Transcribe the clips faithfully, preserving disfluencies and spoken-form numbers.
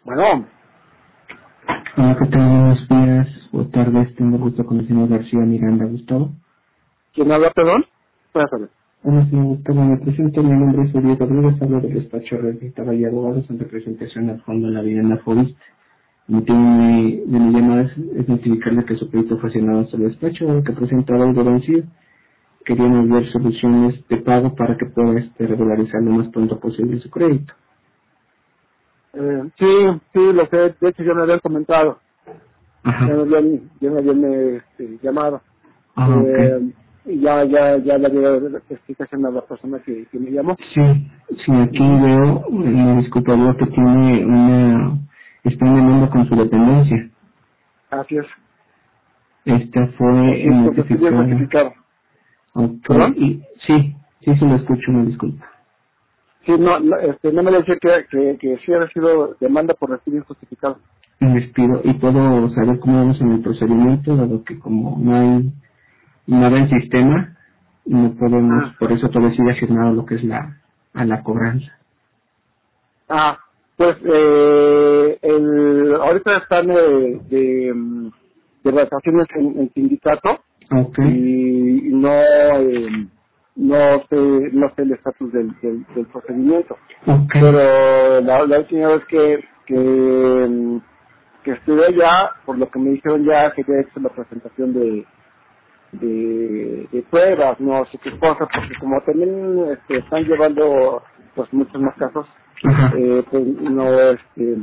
Bueno, Hola, ¿qué tal? Buenos días o tardes. Tengo gusto con el señor García Miranda. Gustavo. ¿quién habla, perdón? Buenas tardes. Hola, señor Gustavo. Me presento. Mi nombre es Uriel Rodríguez. Hablo del despacho Revista y Abogados en representación al Fondo de la Vivienda Fobist. El motivo de mi, de mi llamada es, es notificarle que su proyecto fue asignado hasta el despacho, que presentaba algo vencido. Queríamos ver soluciones de pago para que pueda este, regularizar lo más pronto posible su crédito. Eh, sí, sí, lo sé. De hecho, ya me habían comentado. Ajá. Ya me habían, ya me habían este, llamado. Ah, ok. Eh, y ya, ya, ya le había la explicación a la persona que, que me llamó. Sí, sí, aquí veo, eh, me disculpa, veo que tiene una, está demanda con su dependencia. Así es. Esta fue Así es, porque estoy bien notificada. justificado. Ok, ¿Perdón? y sí, sí, sí lo escucho, me disculpa. Sí, no, no, este, no me lo decía que, que, que sí había sido demanda por recibir injustificado. Me despido y puedo saber cómo vamos en el procedimiento, dado que como no hay nada en sistema, no podemos, Ah, por eso todavía sigue asignado lo que es la, a la cobranza. ah pues, eh, el, ahorita están de, de, mm, de vacaciones en el sindicato. Ok, Y no eh, no sé no sé el estatus del, del, del procedimiento, ok, pero la, la última vez que que, mm, que estuve allá, por lo que me dijeron, ya que había hecho la presentación de de, de pruebas, no sé qué cosa, porque como también este, están llevando pues muchos más casos, ajá, eh, pues no este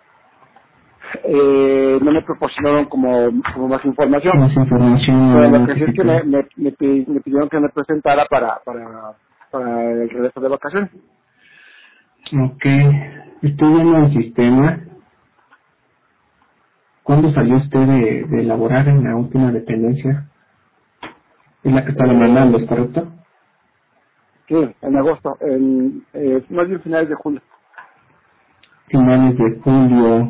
eh, no me proporcionaron como, como más información. más información no Pero la lo que sí es que notificado. me, me, me, pi- me pidieron que me presentara para, para, para el regreso de vacaciones. Ok, estoy viendo el sistema. ¿Cuándo salió usted de, de laborar en la última dependencia? Es la que está demandando, Eh, ¿es correcto? sí, en agosto, en, eh, más bien finales de julio. Finales de julio.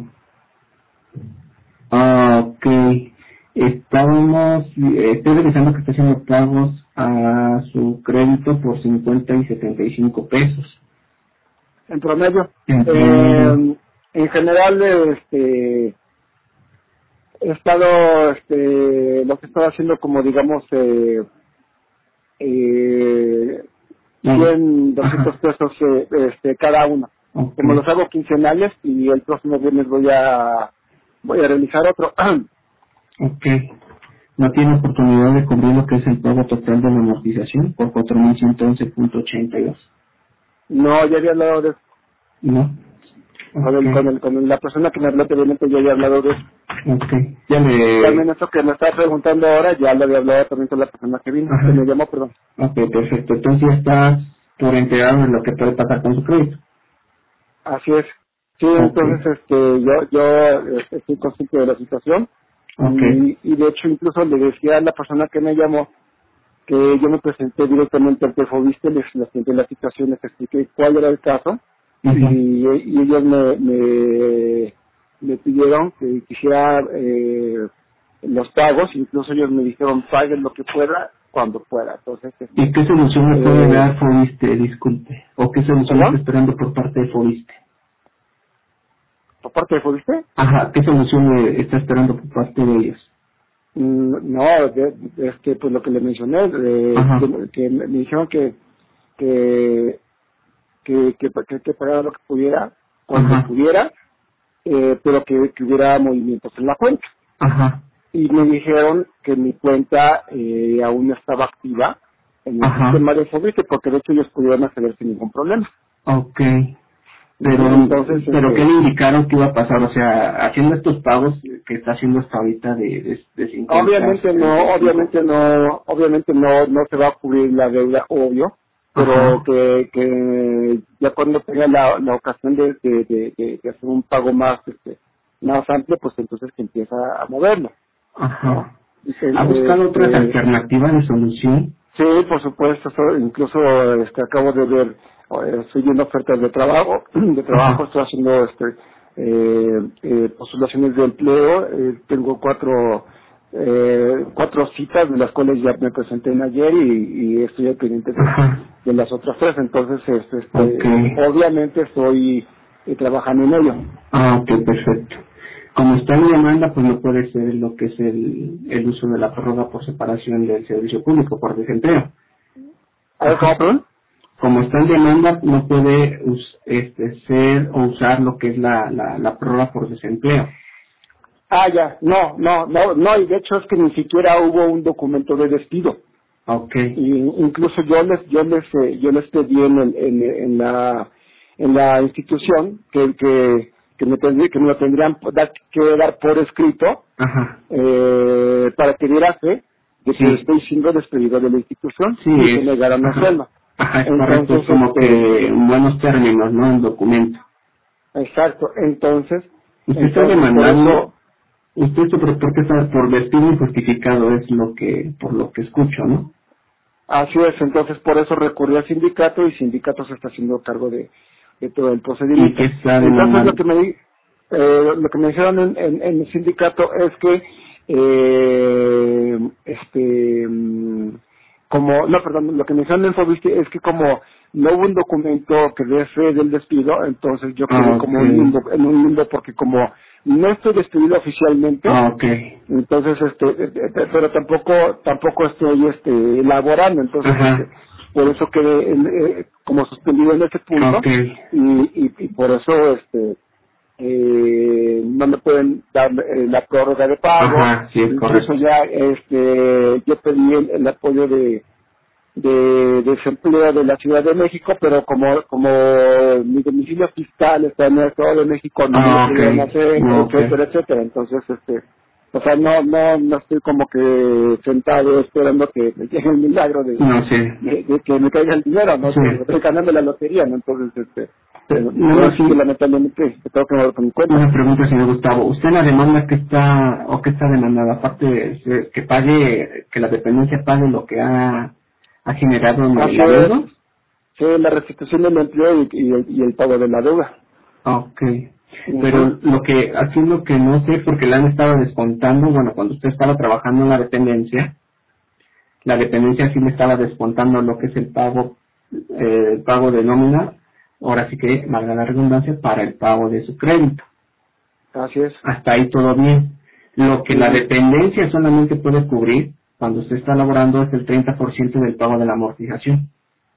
Ah, ok. Estábamos, eh, estoy revisando que está haciendo pagos a su crédito por cincuenta y setenta y cinco pesos. En promedio, En promedio. eh, en general, este, he estado, este, lo que estaba haciendo como digamos, eh, eh, No. cien, doscientos Ajá. pesos eh, este, cada uno. Ok. Como los hago quincenales y el próximo viernes voy a voy a realizar otro. Ok. No tiene oportunidad de cubrir lo que es el pago total de la amortización por cuatro mil ciento once punto ochenta y dos. No, ya había hablado de eso. ¿No? Con, Ok. el, con, el, con la persona que me habló anteriormente ya había hablado de eso. Ok. Ya Y también le... eso que me está preguntando ahora, ya lo había hablado también con la persona que vino, que me Ajá. llamó, perdón. Ok, perfecto. Entonces ya está por enterado de lo que puede pasar con su crédito. Así es. Sí, Ok. entonces este yo yo este, estoy consciente de la situación Ok. y, y de hecho incluso le decía a la persona que me llamó que yo me presenté directamente al Fobiste, les les presenté la situación, les expliqué cuál era el caso Ujú. y, y ellos me, me, me pidieron que quisiera eh, los pagos, incluso ellos me dijeron paguen lo que pueda cuando pueda. Entonces, ¿Y este, qué solución le puede eh, dar Fobiste? Disculpe. ¿O qué solución está ¿perdón? esperando por parte de Fobiste? ¿Por parte de Fobiste? Ajá, ¿qué solución le está esperando por parte de ellos? Mm, No, de- de- este, pues lo que le mencioné, eh, Ajá. que, que me me dijeron que, que, que, que, que, que pagara lo que pudiera, cuando Ajá. pudiera, eh, pero que, que hubiera movimientos en la cuenta. Ajá. Y me dijeron que mi cuenta eh, aún no estaba activa en el Ajá. sistema de Fobiste, porque de hecho ellos pudieron acceder sin ningún problema. Ok. Ujú. Pero, Entonces, pero ¿qué este, le indicaron que iba a pasar? O sea, haciendo estos pagos que está haciendo hasta ahorita de, de, de cincuenta, obviamente no, setenta y cinco. obviamente no, obviamente no, no se va a cubrir la deuda, obvio, pero Ajá. que, que ya cuando tenga la, la ocasión de, de, de, de- de hacer un pago más, este, más amplio, pues entonces que empieza a moverlo, ¿no? Ajá. Dice, ¿Ha buscado otras este, alternativas de solución? sí, por supuesto, so- incluso este, acabo de ver, eh, estoy viendo ofertas de trabajo, de trabajo, Ajá. estoy haciendo este, eh, eh, postulaciones de empleo, eh, tengo cuatro, eh, cuatro citas de las cuales ya me presenté en ayer y, y estoy al pendiente de, Ajá. de las otras tres, entonces este, Ok. este, obviamente estoy y trabajan en ello. Ah, ok, perfecto. Como está en demanda, pues no puede ser lo que es el, el uso de la prórroga por separación del servicio público por desempleo. A ver, ¿cómo, perdón? Como está en demanda, no puede us, este, ser o usar lo que es la, la, la prórroga por desempleo. Ah, ya, no, no, no, no, y de hecho es que ni siquiera hubo un documento de despido. Okay. Y incluso yo les, yo les, eh, yo les pedí en, el, en, en la, en la institución que, que, que me tendría, que me lo tendrían dar, que dar por escrito, Ajá. eh, para que diera fe de que Sí. estoy siendo despedido de la institución Sí, y se es, negaran a ajá. hacerlo. Ajá, es Entonces, correcto, es como este, que en buenos términos, ¿no? El documento. exacto, entonces, Usted está entonces por demandando, eso, usted está por, porque está por despido injustificado, es lo que, por lo que escucho, ¿no? así es, entonces por eso recurrí al sindicato y sindicato se está haciendo cargo de, de todo el Y procedimiento. que está Entonces lo demandando. que me di- eh, lo que me dijeron en, en, en el sindicato es que eh, este mm, como no perdón lo que me dijeron en Fobiste es que como no hubo un documento que dé fe del despido, entonces yo quedé Ah, como en, okay. limbo, en un limbo porque como no estoy despedido oficialmente, Ah, okay. entonces este eh, eh, pero tampoco tampoco estoy este elaborando, entonces Ajá. este por eso quedé en, eh, como suspendido en ese punto Okay. y, y, y por eso este eh, no me pueden dar eh, la prórroga de pago, Ajá, sí, es incluso correcto. ya este yo pedí el, el apoyo de de desempleo de la Ciudad de México, pero como como mi domicilio fiscal está en el Estado de México, no me lo Ah, pudieron okay. hacer, Okay. etcétera, etcétera. Entonces, este, o sea, no no no estoy como que sentado esperando que me llegue el milagro de, No sé. de, de que me caiga el dinero, ¿no? Sí. Que estoy ganando la lotería, ¿no? Entonces, este, eh, Pero, no, ahora no, sí que sí. lamentablemente me tengo que mover con mi cuenta. Una pregunta, señor Gustavo. ¿Usted la demanda que está, o que está demandada, aparte de que pague, que la dependencia pague lo que ha, ha generado en el Así es, adeudo? sí, la restitución del empleo y, y, el, y el pago de la deuda. Ok. Ujú. Pero lo que, aquí lo que no sé, porque le han estado descontando, bueno, cuando usted estaba trabajando en la dependencia, la dependencia sí le estaba descontando lo que es el pago, eh, el pago de nómina, ahora sí que, valga la redundancia, para el pago de su crédito. Así es. Hasta ahí todo bien. Lo que la Ujú. dependencia solamente puede cubrir cuando usted está laborando es el treinta por ciento del pago de la amortización.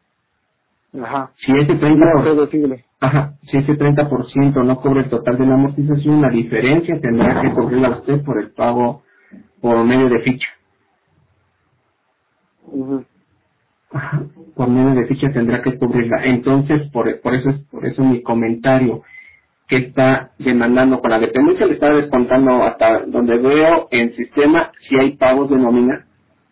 Ajá. Si ese treinta No es por, deducible. ajá, si ese treinta por ciento no cubre el total de la amortización, la diferencia tendrá que cubrirla usted por el pago por medio de ficha. Ujú. Ajá, por medio de ficha tendrá que cubrirla. Entonces, por, por eso es por eso mi comentario que está demandando con la dependencia le está descontando hasta donde veo en sistema si hay pagos de nómina,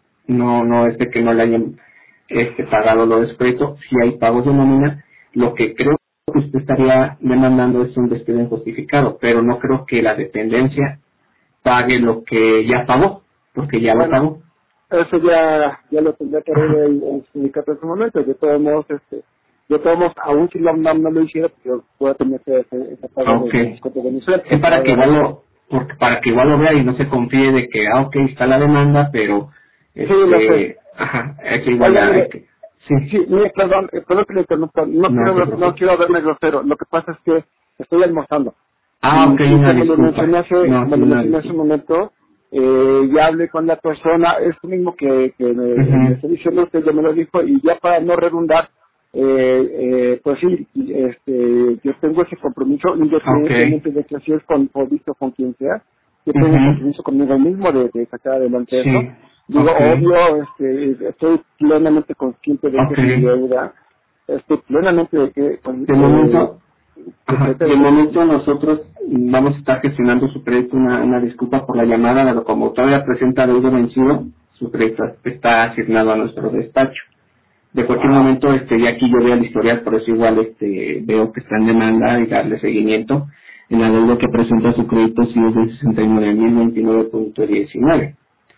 no no es de que no le hayan este pagado lo descuento, si hay pagos de nómina, lo que creo que usted estaría demandando es un despido injustificado, pero no creo que la dependencia pague lo que ya pagó, porque ya lo Bueno, pagó. eso ya ya lo tendría que ver Ajá. el, el sindicato en su momento. De todos modos, este, de todos modos, aún si la UNAM no lo hiciera, pues yo puedo tener ese, ese, ese pago de, de Okay. descuento de mi sueldo. Es para que igual Obviamente. lo, porque para que igual lo vea y no se confíe de que, ah, ok, está la demanda, pero, Sí, lo sé. este, ajá, hay que igual Oiga, hay mire, que, sí, sí, mire, perdón, eh, perdón que le interrumpa. No no se quiero, no preocupe. quiero verme grosero. Lo que pasa es que estoy almorzando. Ah, Y ok, sí, una como le mencioné disculpa. hace, No, como sí, le una mencioné hace un disculpa. momento, eh, ya hablé con la persona, esto mismo que, que me, me Ujú. está diciendo usted, ya me lo dijo, y ya para no redundar, eh, eh, pues sí, este, yo tengo ese compromiso, Okay. independientemente de que si es con, o visto con quien sea, yo tengo un Ujú. compromiso conmigo mismo de, de sacar adelante esto. Sí, Digo, okay, obvio, este, estoy plenamente consciente de que es mi okay. deuda, estoy plenamente de que, con- De eh, momento, ajá, de etcétera. momento nosotros vamos a estar gestionando su crédito, una, una disculpa por la llamada, dado como todavía presenta deuda vencido, su crédito está asignado a nuestro despacho. De cualquier Ajá. momento, este, ya aquí yo veo el historial, por eso igual este, veo que está en demanda y darle seguimiento. En la deuda que presenta su crédito sí es de sesenta y nueve mil veintinueve punto diecinueve.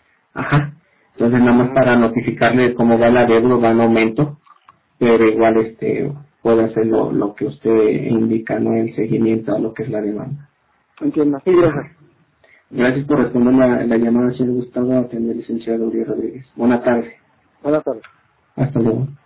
Ajá. Entonces nada más Ajá. para notificarle cómo va la deuda, va en aumento, pero igual este puede hacer lo, lo que usted indica, ¿no? El seguimiento a lo que es la demanda. Entiendo. Sí, Ajá. gracias. Gracias por responder la, la llamada, señor Gustavo, atender licenciado Uriel Rodríguez. Buena tarde. Buenas tardes. Hasta luego.